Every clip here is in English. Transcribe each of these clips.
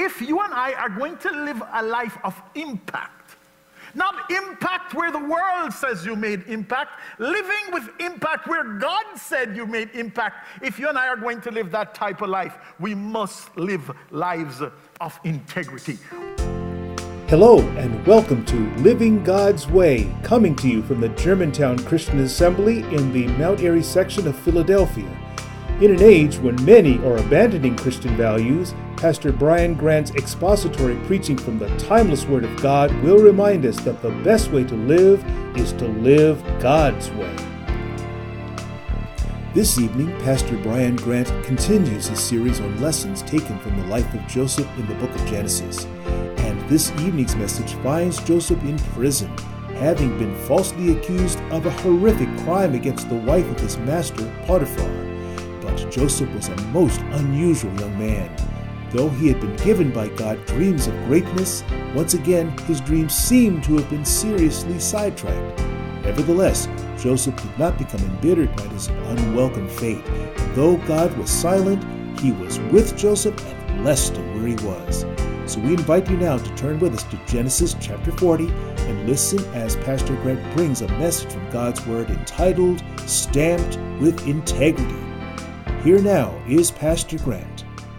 if you and I are going to live a life of impact, not impact where the world says you made impact, living with impact where God said you made impact. If you and I are going to live that type of life, we must live lives of integrity. Hello and welcome to Living God's Way, coming to you from the Germantown Christian Assembly in the Mount Airy section of Philadelphia. In an age when many are abandoning Christian values, Pastor Brian Grant's expository preaching from the timeless Word of God will remind us that the best way to live is to live God's way. This evening, Pastor Brian Grant continues his series on lessons taken from the life of Joseph in the book of Genesis. And this evening's message finds Joseph in prison, having been falsely accused of a horrific crime against the wife of his master, Potiphar. But Joseph was a most unusual young man. Though he had been given by God dreams of greatness, once again his dreams seemed to have been seriously sidetracked. Nevertheless, Joseph did not become embittered by his unwelcome fate. And though God was silent, he was with Joseph and blessed him where he was. So we invite you now to turn with us to Genesis chapter 40 and listen as Pastor Grant brings a message from God's Word entitled, Stamped with Integrity. Here now is Pastor Grant.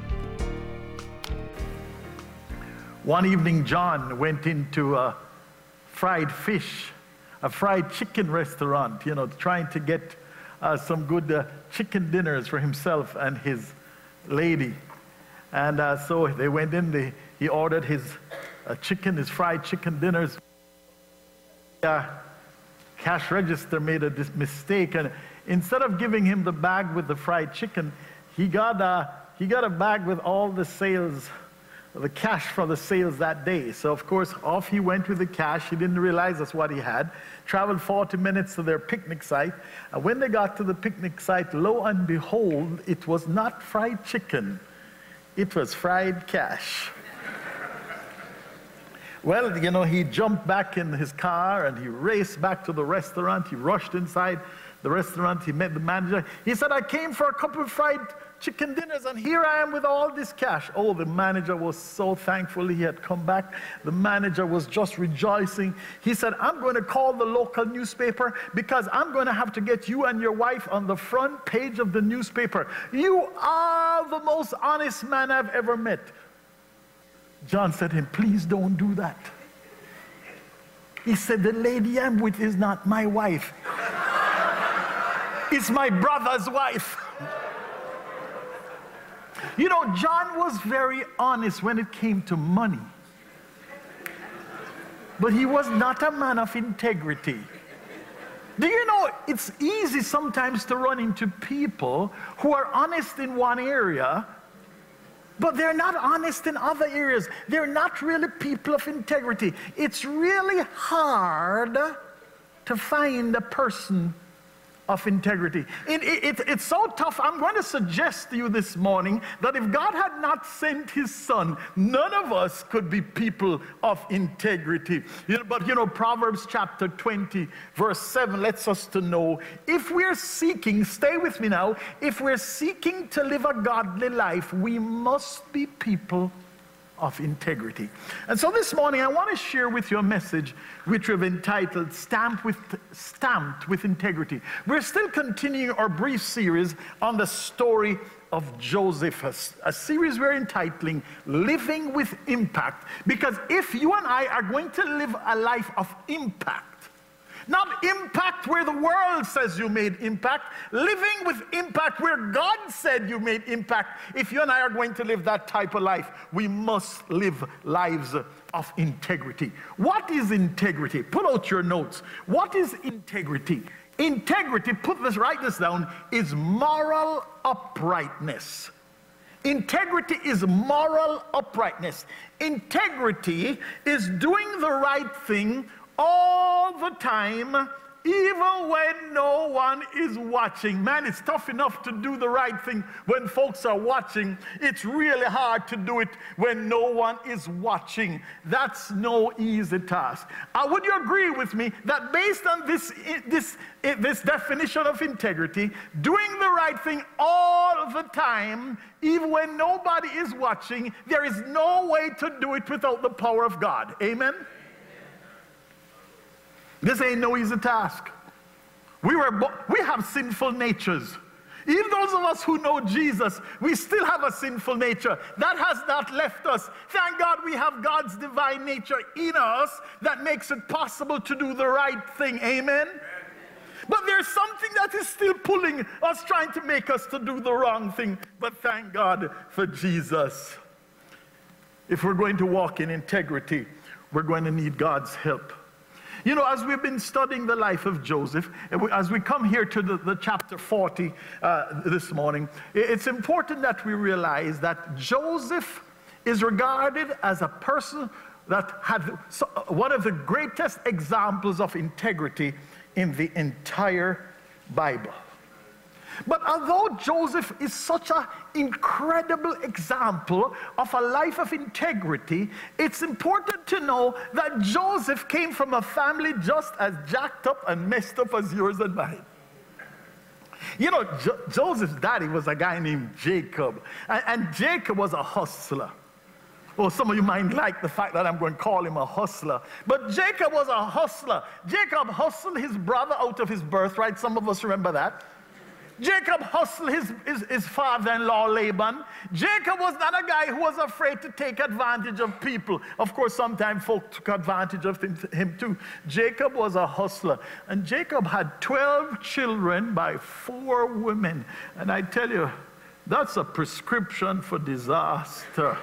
One evening, John went into a fried chicken restaurant, trying to get some good chicken dinners for himself and his lady. And so they went in, he ordered his fried chicken dinners. Cash register made a mistake, and instead of giving him the bag with the fried chicken, he got a bag with all the sales, the cash for the sales that day. So of course, off he went with the cash. He didn't realize that's what he had. Traveled 40 minutes to their picnic site. And when they got to the picnic site, lo and behold, it was not fried chicken. It was fried cash. Well, he jumped back in his car and he raced back to the restaurant. He rushed inside the restaurant. He met the manager. He said, I came for a couple of fried chicken dinners and here I am with all this cash. Oh, the manager was so thankful he had come back. The manager was just rejoicing. He said, I'm going to call the local newspaper because I'm going to have to get you and your wife on the front page of the newspaper. You are the most honest man I've ever met. John said to him, please don't do that. He said, the lady I'm with is not my wife. It's my brother's wife. John was very honest when it came to money. But he was not a man of integrity. Do you know, it's easy sometimes to run into people who are honest in one area, but they're not honest in other areas. They're not really people of integrity. It's really hard to find a person of integrity. It's so tough. I'm going to suggest to you this morning that if God had not sent his son, none of us could be people of integrity. But Proverbs chapter 20 verse 7 lets us to know, if we're seeking, stay with me now, if we're seeking to live a godly life, we must be people of integrity. And so this morning I want to share with you a message which we've entitled Stamped with Integrity. We're still continuing our brief series on the story of Joseph, a series we're entitling Living with Impact, because if you and I are going to live a life of impact, not impact where the world says you made impact, living with impact where God said you made impact. If you and I are going to live that type of life, we must live lives of integrity. What is integrity? Put out your notes. What is integrity? Integrity, write this down, is moral uprightness. Integrity is moral uprightness. Integrity is doing the right thing all the time even when no one is watching. Man, it's tough enough to do the right thing when folks are watching. It's really hard to do it when no one is watching. That's no easy task. Would you agree with me that based on this definition of integrity, doing the right thing all the time, even when nobody is watching, there is no way to do it without the power of God? Amen? This ain't no easy task. We have sinful natures. Even those of us who know Jesus, we still have a sinful nature. That has not left us. Thank God we have God's divine nature in us that makes it possible to do the right thing. Amen? But there's something that is still pulling us, trying to make us to do the wrong thing. But thank God for Jesus. If we're going to walk in integrity, we're going to need God's help. You know, as we've been studying the life of Joseph, as we come here to the chapter 40 this morning, it's important that we realize that Joseph is regarded as a person that had one of the greatest examples of integrity in the entire Bible. But although Joseph is such an incredible example of a life of integrity, it's important to know that Joseph came from a family just as jacked up and messed up as yours and mine. You know, Joseph's daddy was a guy named Jacob, and Jacob was a hustler. Well, some of you might like the fact that I'm going to call him a hustler. But Jacob was a hustler. Jacob hustled his brother out of his birthright. Some of us remember that. Jacob hustled his father-in-law Laban. Jacob was not a guy who was afraid to take advantage of people. Of course, sometimes folk took advantage of him too. Jacob was a hustler. And Jacob had 12 children by 4 women. And I tell you, that's a prescription for disaster.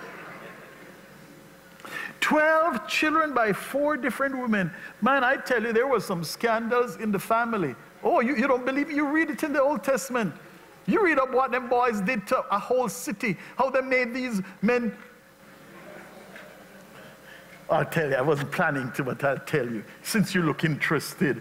12 children by 4 different women. Man, I tell you, there were some scandals in the family. Oh, you don't believe me? You read it in the Old Testament. You read up what them boys did to a whole city, how they made these men. I'll tell you, I wasn't planning to, but I'll tell you, since you look interested.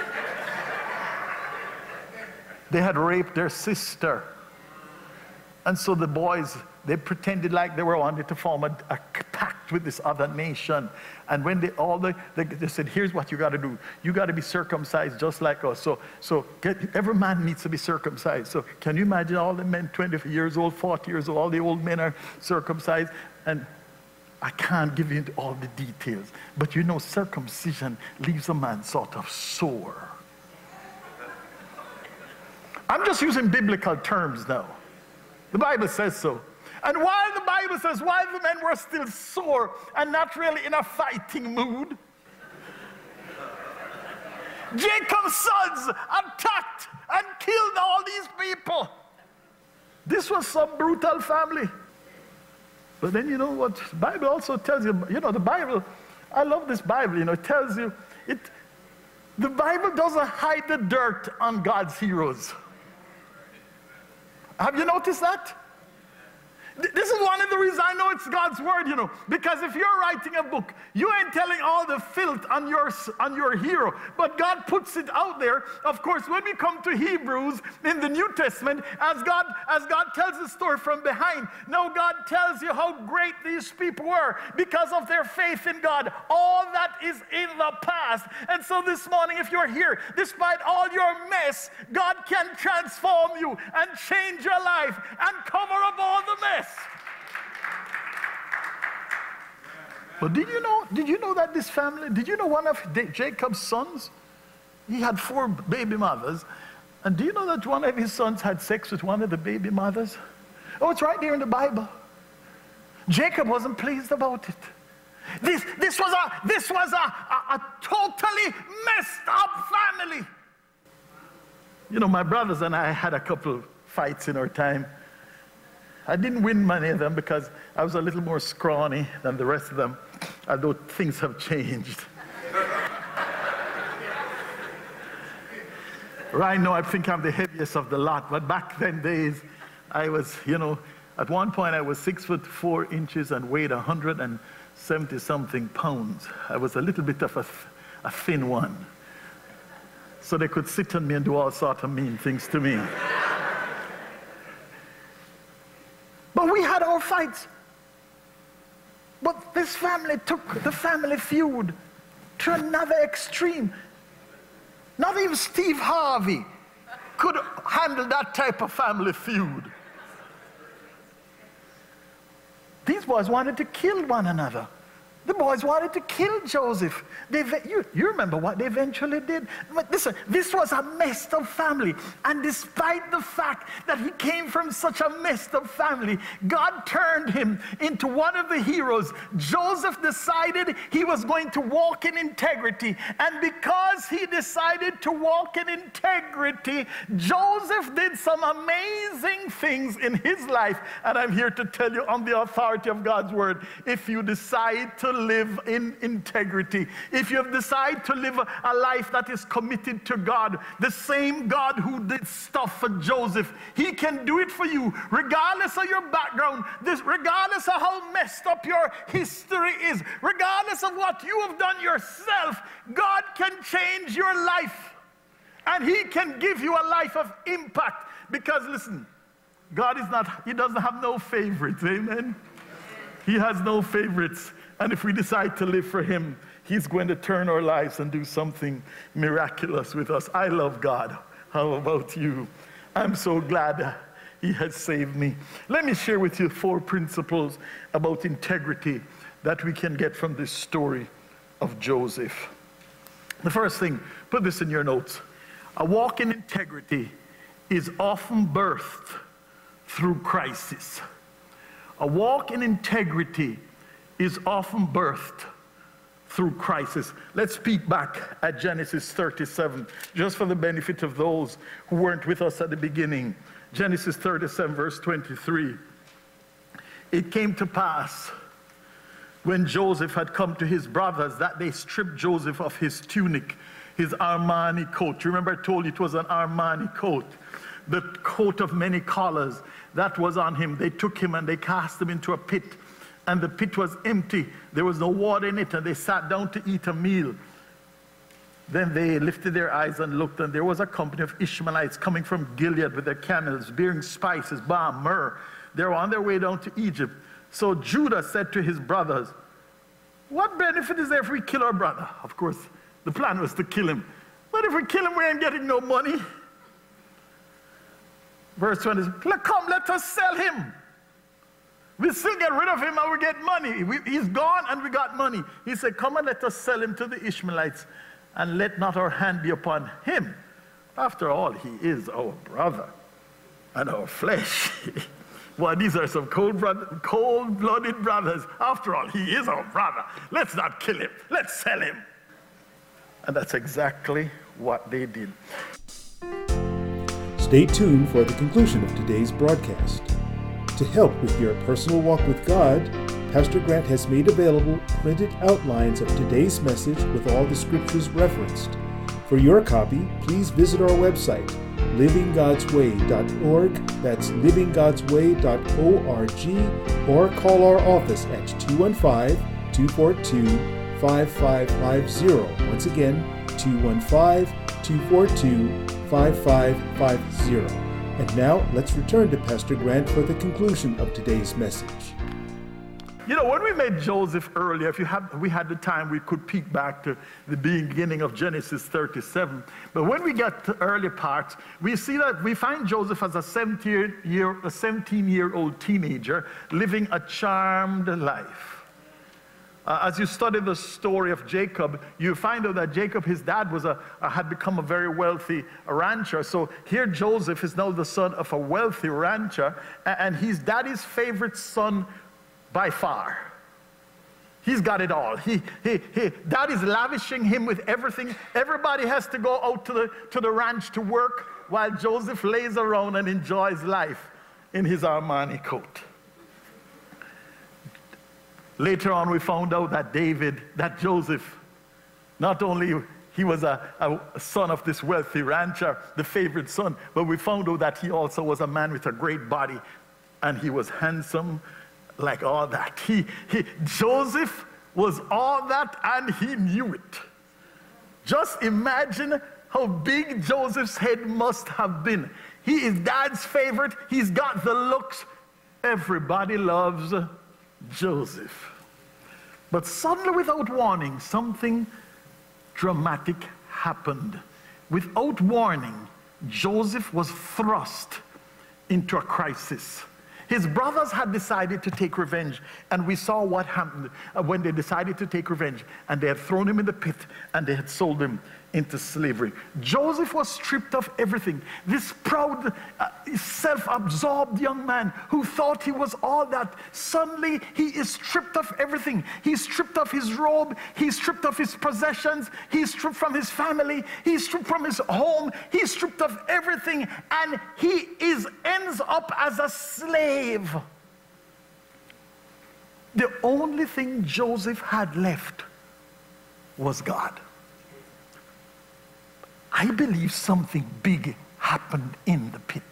They had raped their sister. And so the boys, they pretended like they were wanting to form a pact with this other nation. And when they said, here's what you got to do. You got to be circumcised just like us. So every man needs to be circumcised. So can you imagine all the men, 20 years old, 40 years old, all the old men are circumcised. And I can't give you all the details. But you know, circumcision leaves a man sort of sore. I'm just using biblical terms now. The Bible says so. And while the Bible says, while the men were still sore and not really in a fighting mood, Jacob's sons attacked and killed all these people. This was some brutal family. But then you know what the Bible also tells you, you know, the Bible, I love this Bible, you know, it tells you, the Bible doesn't hide the dirt on God's heroes. Have you noticed that? This is one of the reasons I know it's God's word, you know, because if you're writing a book, you ain't telling all the filth on your hero, but God puts it out there. Of course, when we come to Hebrews in the New Testament, as God tells the story from behind, now God tells you how great these people were because of their faith in God. All that is in the past. And so this morning, if you're here, despite all your mess, God can transform you and change your life and cover up all the mess. But did you know that this family, did you know one of Jacob's sons, he had 4 baby mothers, and do you know that one of his sons had sex with one of the baby mothers? Oh, it's right there in the Bible. Jacob wasn't pleased about it. This was a totally messed up family. You know, my brothers and I had a couple fights in our time. I didn't win many of them because I was a little more scrawny than the rest of them, although things have changed. Right now, I think I'm the heaviest of the lot, but back then days, I was, you know, at one point I was 6 foot 4 inches and weighed 170-something pounds. I was a little bit of a thin one. so they could sit on me and do all sorts of mean things to me. But we had our fights. But this family took the family feud to another extreme. Not even Steve Harvey could handle that type of family feud. These boys wanted to kill one another. The boys wanted to kill Joseph. You remember what they eventually did? But listen, this was a messed up family. And despite the fact that he came from such a messed up family, God turned him into one of the heroes. Joseph decided he was going to walk in integrity. And because he decided to walk in integrity, Joseph did some amazing things in his life. And I'm here to tell you on the authority of God's word, if you decide to live in integrity, if you have decided to live a life that is committed to God, the same God who did stuff for Joseph, he can do it for you, regardless of your background, regardless of how messed up your history is, regardless of what you have done yourself. God can change your life, and he can give you a life of impact. Because listen, God is not, he doesn't have no favorites, amen? He has no favorites. And if we decide to live for him, he's going to turn our lives and do something miraculous with us. I love God. How about you? I'm so glad he has saved me. Let me share with you 4 principles about integrity that we can get from this story of Joseph. The first thing, put this in your notes. A walk in integrity is often birthed through crisis. A walk in integrity is often birthed through crisis. Let's peek back at Genesis 37, just for the benefit of those who weren't with us at the beginning. Genesis 37, verse 23. It came to pass when Joseph had come to his brothers that they stripped Joseph of his tunic, his Armani coat. You remember I told you it was an Armani coat, the coat of many collars that was on him. They took him and they cast him into a pit. And the pit was empty. There was no water in it, and they sat down to eat a meal. Then they lifted their eyes and looked, and there was a company of Ishmaelites coming from Gilead with their camels, bearing spices, balm, myrrh. They were on their way down to Egypt. So Judah said to his brothers, what benefit is there if we kill our brother? Of course, the plan was to kill him. But if we kill him, we ain't getting no money. Verse 20, come, let us sell him. We still get rid of him and we get money. He's gone and we got money. He said, come and let us sell him to the Ishmaelites, and let not our hand be upon him. After all, he is our brother and our flesh. Well, these are some cold-blooded brothers. After all, he is our brother. Let's not kill him. Let's sell him. And that's exactly what they did. Stay tuned for the conclusion of today's broadcast. To help with your personal walk with God, Pastor Grant has made available printed outlines of today's message with all the scriptures referenced. For your copy, please visit our website, livinggodsway.org. That's livinggodsway.org, or call our office at 215-242-5550. Once again, 215-242-5550. And now, let's return to Pastor Grant for the conclusion of today's message. You know, when we met Joseph earlier, we had the time, we could peek back to the beginning of Genesis 37. But when we get to early parts, we see that we find Joseph as a 17-year-old teenager living a charmed life. As you study the story of Jacob, you find out that Jacob, his dad, had become a very wealthy rancher. So here Joseph is now the son of a wealthy rancher, and he's daddy's favorite son by far. He's got it all. Daddy's lavishing him with everything. Everybody has to go out to the ranch to work, while Joseph lays around and enjoys life in his Armani coat. Later on, we found out that Joseph, not only he was a son of this wealthy rancher, the favorite son, but we found out that he also was a man with a great body, and he was handsome like all that. Joseph was all that, and he knew it. Just imagine how big Joseph's head must have been. He is dad's favorite. He's got the looks. Everybody loves Joseph. But suddenly, without warning, something dramatic happened. Without warning, Joseph was thrust into a crisis. His brothers had decided to take revenge, and we saw what happened when they decided to take revenge, and they had thrown him in the pit, and they had sold him into slavery. Joseph was stripped of everything. This proud, self-absorbed young man who thought he was all that, suddenly he is stripped of everything. He's stripped of his robe, he's stripped of his possessions, he's stripped from his family, he's stripped from his home, he's stripped of everything, and he ends up as a slave. The only thing Joseph had left was God. I believe something big happened in the pit.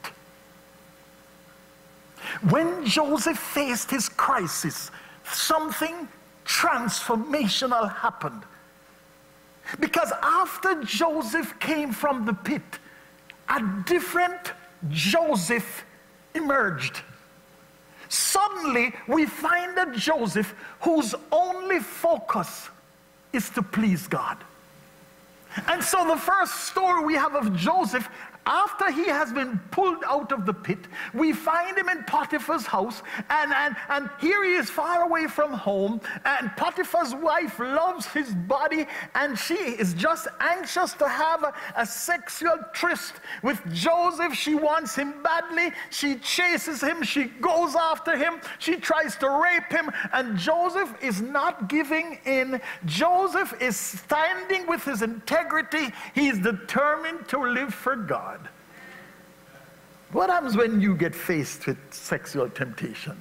When Joseph faced his crisis, something transformational happened. Because after Joseph came from the pit, a different Joseph emerged. Suddenly, we find a Joseph whose only focus is to please God. And so the first story we have of Joseph, after he has been pulled out of the pit, we find him in Potiphar's house, and here he is far away from home, and Potiphar's wife loves his body, and she is just anxious to have a sexual tryst with Joseph. She wants him badly. She chases him. She goes after him. She tries to rape him, and Joseph is not giving in. Joseph is standing with his integrity. He's determined to live for God. What happens when you get faced with sexual temptation?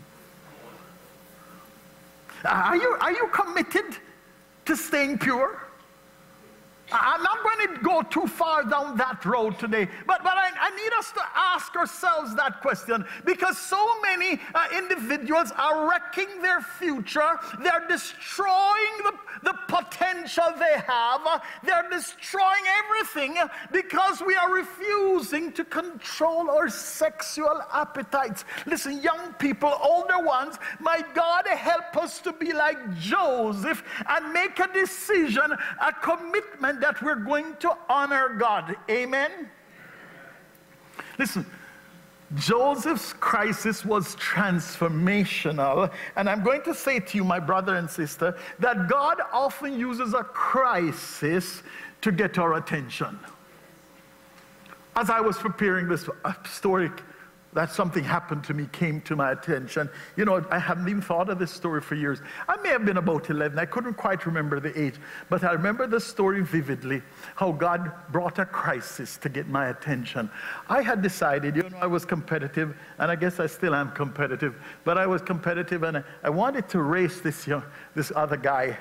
Are you committed to staying pure? I'm not going to go too far down that road today, but I need us to ask ourselves that question, because so many individuals are wrecking their future. They're destroying the potential they have. They're destroying everything because we are refusing to control our sexual appetites. Listen, young people, older ones, my God, help us to be like Joseph and make a decision, a commitment that we're going to honor God. Amen? Listen, Joseph's crisis was transformational, and I'm going to say to you, my brother and sister, that God often uses a crisis to get our attention. As I was preparing this story, that something happened to me came to my attention. You know, I haven't even thought of this story for years. I may have been about 11. I couldn't quite remember the age, but I remember the story vividly, how God brought a crisis to get my attention. I had decided, you know, I was competitive, and I guess I still am competitive, but I was competitive, and I wanted to race this other guy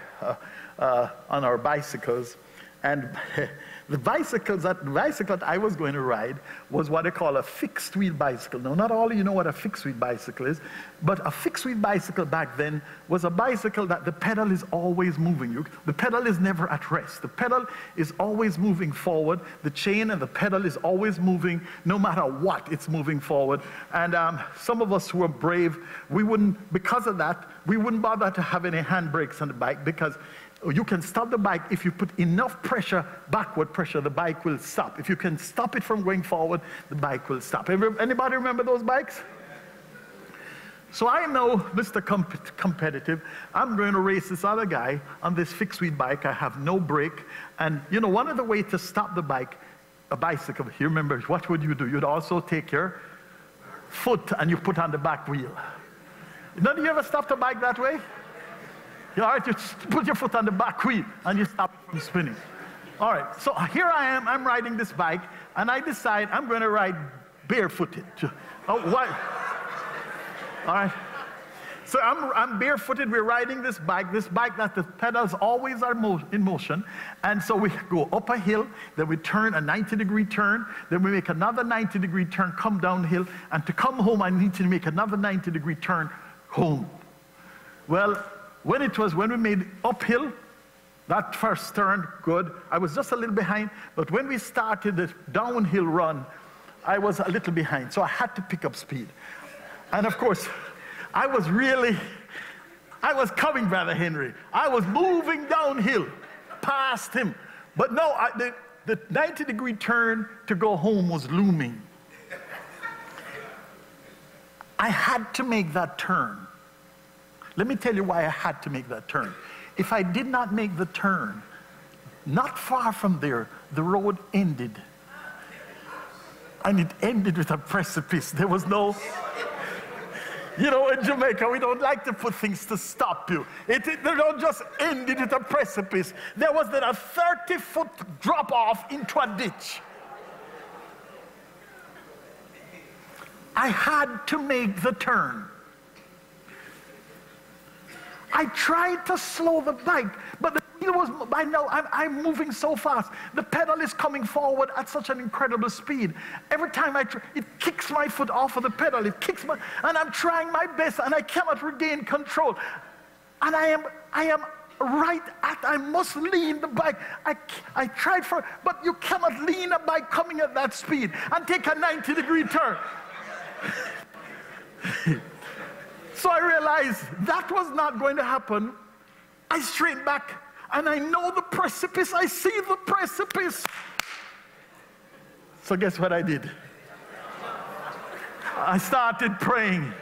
on our bicycles. And the bicycle that I was going to ride was what they call a fixed-wheel bicycle. Now, not all of you know what a fixed-wheel bicycle is, but a fixed-wheel bicycle back then was a bicycle that the pedal is always moving. The pedal is never at rest. The pedal is always moving forward. The chain and the pedal is always moving, no matter what, it's moving forward. And some of us who are brave, because of that, we wouldn't bother to have any handbrakes on the bike, because you can stop the bike. If you put enough pressure, backward pressure, the bike will stop. If you can stop it from going forward, the bike will stop. Anybody remember those bikes? So I know, Mr. Competitive, I'm going to race this other guy on this fixed-wheel bike. I have no brake. And, you know, one of the ways to stop the bike, a bicycle, you remember, what would you do? You'd also take your foot and you put on the back wheel. None of you ever stopped a bike that way? All right, you put your foot on the back wheel and you stop it from spinning. All right, so here I am, I'm riding this bike, and I decide I'm going to ride barefooted. Oh, what? All right. So I'm barefooted, we're riding this bike that the pedals always are in motion. And so we go up a hill, then we turn a 90-degree turn, then we make another 90-degree turn, come downhill, and to come home I need to make another 90-degree turn home. Well, when we made uphill, That first turn, good. I was just a little behind, but when we started the downhill run, I was a little behind, so I had to pick up speed. And of course, I was coming, Brother Henry. I was moving downhill past him. But no, the 90-degree turn to go home was looming. I had to make that turn. Let me tell you why I had to make that turn. If I did not make the turn, not far from there, the road ended. And it ended with a precipice. There was no, you know, in Jamaica, we don't like to put things to stop you. They don't just end it with a precipice. There was then a 30-foot drop off into a ditch. I had to make the turn. I tried to slow the bike, but the wheel was, by now I'm moving so fast. The pedal is coming forward at such an incredible speed. Every time I try, it kicks my foot off of the pedal. It kicks my, and I'm trying my best, and I cannot regain control. And I am right at, I must lean the bike. I tried for, but you cannot lean a bike coming at that speed and take a 90-degree turn. So I realized that was not going to happen. I straightened back, and I know the precipice. I see the precipice. So guess what I did? I started praying.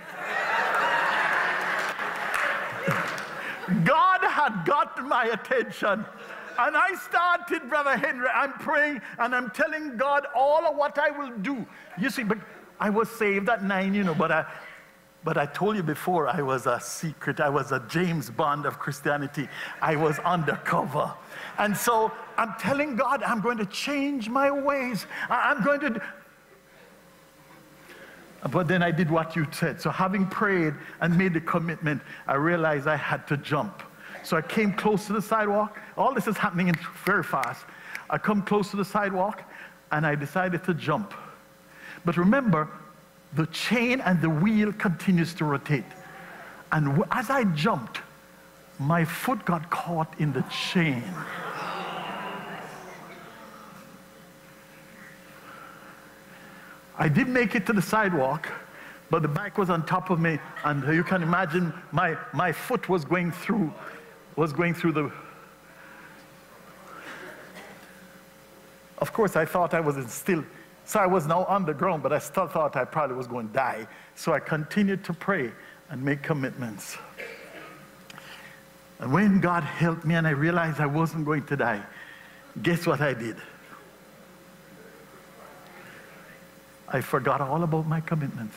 God had gotten my attention. And I started, Brother Henry, I'm praying, and I'm telling God all of what I will do. You see, but I was saved at 9, you know, but I told you before, I was a secret. I was a James Bond of Christianity. I was undercover. And so I'm telling God, I'm going to change my ways. I'm going to. But then I did what you said. So having prayed and made the commitment, I realized I had to jump. So I came close to the sidewalk. All this is happening very fast. I come close to the sidewalk, and I decided to jump. But remember, the chain and the wheel continues to rotate. And as I jumped, my foot got caught in the chain. I did make it to the sidewalk, but the bike was on top of me, and you can imagine my foot was going through the. Of course, I thought I was still. So I was now on the ground, but I still thought I probably was going to die. So I continued to pray and make commitments. And when God helped me and I realized I wasn't going to die, guess what I did? I forgot all about my commitments.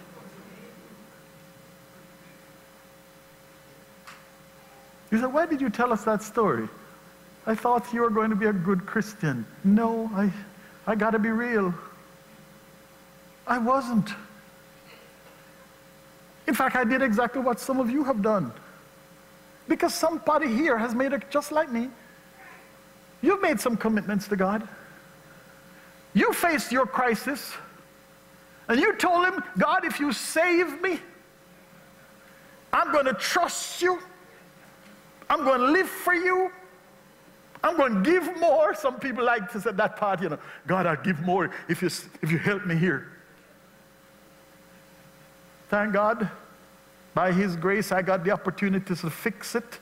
You said, why did you tell us that story? I thought you were going to be a good Christian. No, I got to be real. I wasn't. In fact, I did exactly what some of you have done. Because somebody here has made it just like me. You've made some commitments to God. You faced your crisis. And you told him, God, if you save me, I'm going to trust you. I'm going to live for you. I'm going to give more. Some people like to say that part, you know, God, I'll give more if you help me here. Thank God, by his grace, I got the opportunity to fix it.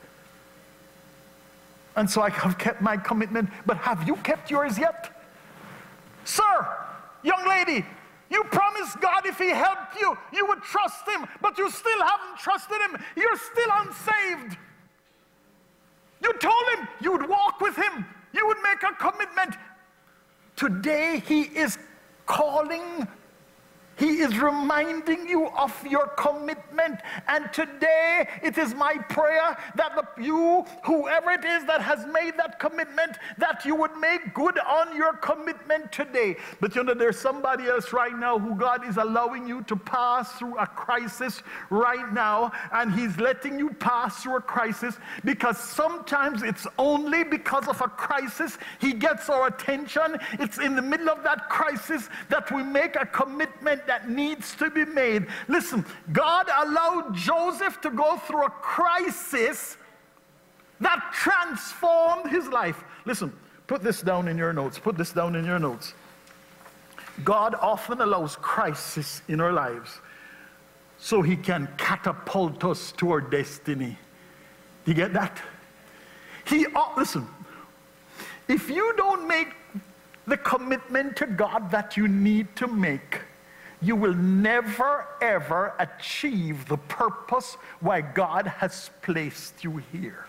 And so I have kept my commitment. But have you kept yours yet? Sir, young lady, you promised God if he helped you, you would trust him, but you still haven't trusted him. You're still unsaved. You told him you would walk with him. You would make a commitment. Today he is calling. He is reminding you of your commitment. And today it is my prayer that whoever it is that has made that commitment, that you would make good on your commitment today. But you know, there's somebody else right now who God is allowing you to pass through a crisis right now. And he's letting you pass through a crisis because sometimes it's only because of a crisis he gets our attention. It's in the middle of that crisis that we make a commitment that needs to be made. Listen, God allowed Joseph to go through a crisis that transformed his life. Listen, put this down in your notes. Put this down in your notes. God often allows crisis in our lives so he can catapult us to our destiny. You get that? Listen, if you don't make the commitment to God that you need to make, you will never, ever achieve the purpose why God has placed you here.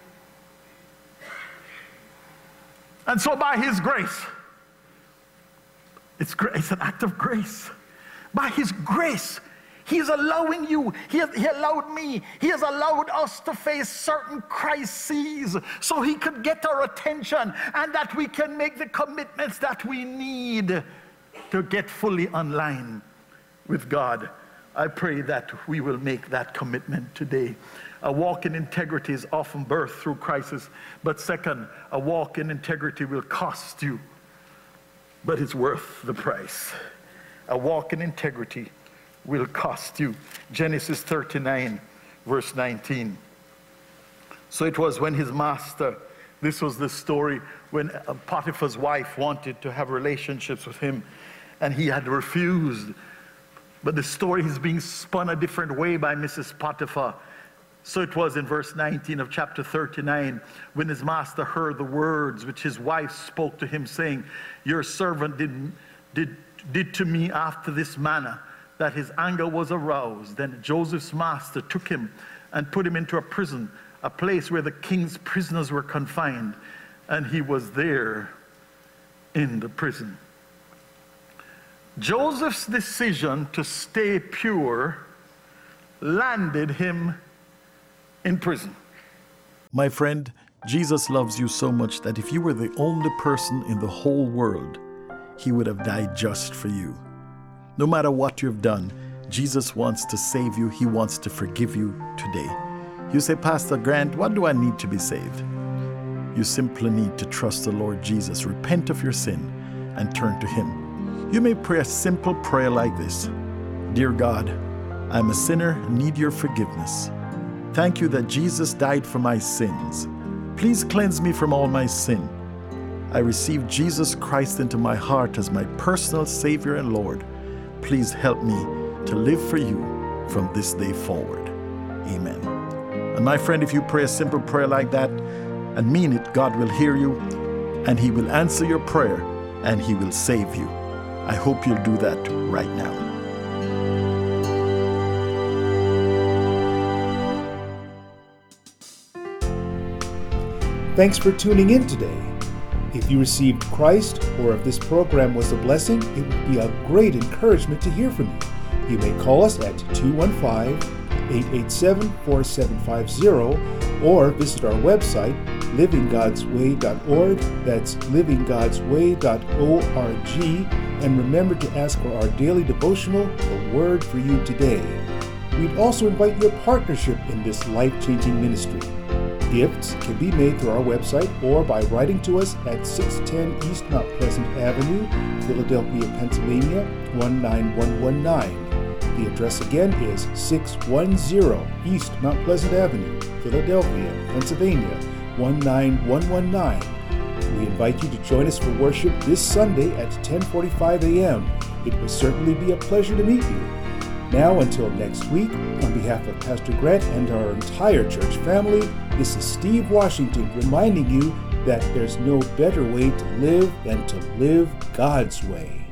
And so by his grace, it's an act of grace. By his grace, he is allowing you, he allowed me, he has allowed us to face certain crises so he could get our attention and that we can make the commitments that we need to get fully online with God. I pray that we will make that commitment today. A walk in integrity is often birthed through crisis, but second, a walk in integrity will cost you, but it's worth the price. A walk in integrity will cost you. Genesis 39, verse 19. So it was when his master, this was the story when Potiphar's wife wanted to have relationships with him, and he had refused. But the story is being spun a different way by Mrs. Potiphar. So it was in verse 19 of chapter 39, when his master heard the words which his wife spoke to him, saying, your servant did to me after this manner, that his anger was aroused. Then Joseph's master took him and put him into a prison, a place where the king's prisoners were confined, and he was there in the prison. Joseph's decision to stay pure landed him in prison. My friend, Jesus loves you so much that if you were the only person in the whole world, he would have died just for you. No matter what you've done, Jesus wants to save you. He wants to forgive you today. You say, Pastor Grant, what do I need to be saved? You simply need to trust the Lord Jesus, repent of your sin, and turn to him. You may pray a simple prayer like this. Dear God, I'm a sinner and need your forgiveness. Thank you that Jesus died for my sins. Please cleanse me from all my sin. I receive Jesus Christ into my heart as my personal Savior and Lord. Please help me to live for you from this day forward. Amen. And my friend, if you pray a simple prayer like that and mean it, God will hear you and he will answer your prayer and he will save you. I hope you'll do that right now. Thanks for tuning in today. If you received Christ or if this program was a blessing, it would be a great encouragement to hear from you. You may call us at 215-887-4750 or visit our website, livinggodsway.org. That's livinggodsway.org. And remember to ask for our daily devotional, The Word for You Today. We'd also invite your partnership in this life-changing ministry. Gifts can be made through our website or by writing to us at 610 East Mount Pleasant Avenue, Philadelphia, Pennsylvania, 19119. The address again is 610 East Mount Pleasant Avenue, Philadelphia, Pennsylvania, 19119. We invite you to join us for worship this Sunday at 10:45 a.m. It will certainly be a pleasure to meet you. Now, until next week, on behalf of Pastor Grant and our entire church family, this is Steve Washington reminding you that there's no better way to live than to live God's way.